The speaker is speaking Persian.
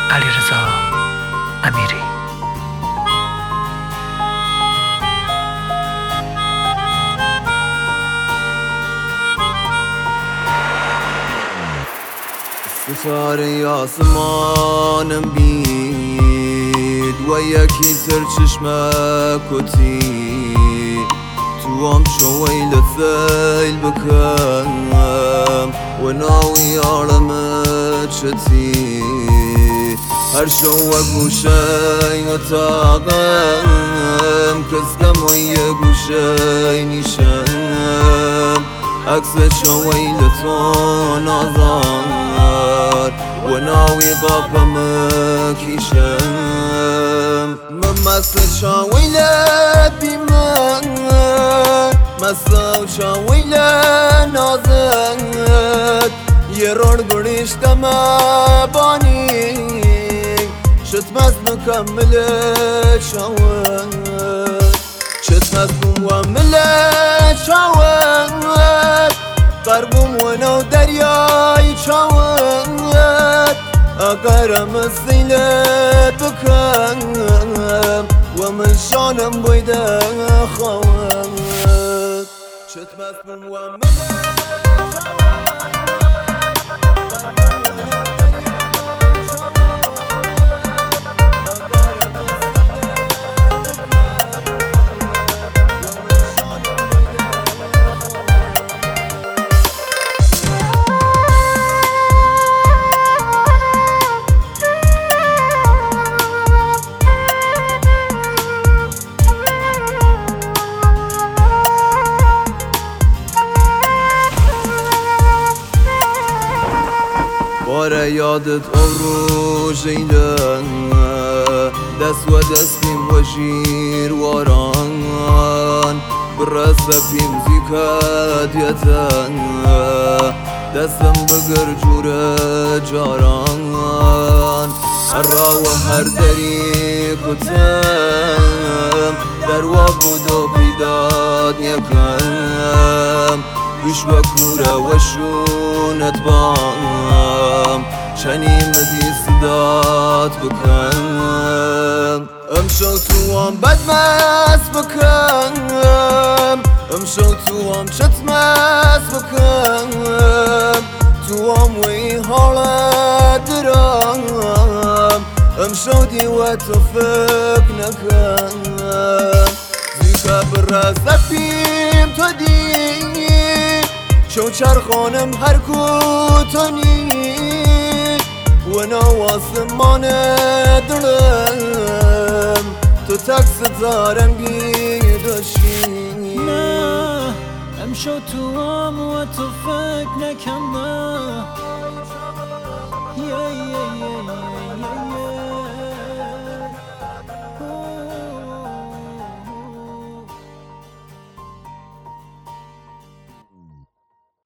علیرضا امیری. ستاره آسمانم بید و یکی تر چشمک و تید تو هم شوی لثیل بکم و ناوی عالمت شتید هر شو گوشی اتاقم کسکم و یه گوشی نیشم عکس شوی لتون آزار و ناوی قاپم کیشم من مست شوی لبی من مست شوی لنازت یه رول گریشتم بانی شت مست مکمل شوت شت مست مکمل شوت قربم ونو دریای چاوت اقرم الزیلت بکم و من شانم بیده خوات شت مست و باره یادت رو جیلن دست و دست بیم و جیر واران برسه بیم زیکت یتن دستم بگر جور جاران هر را و هر دری کتم در و بود و بیداد یکم گوش و کوره و شونت بام چنی مدی صدات بکن امشو تو هم بدمست بکن امشو تو هم چتمست بکن تو هم وی حالت درام امشو دی و تو فکر نکن زیکا برزه بیم تو دی شو چرخانم هر کوتانی و نواسمان دلم تو تکس دارم بیداشی نه امشو تو هم و تو فکر نکن نه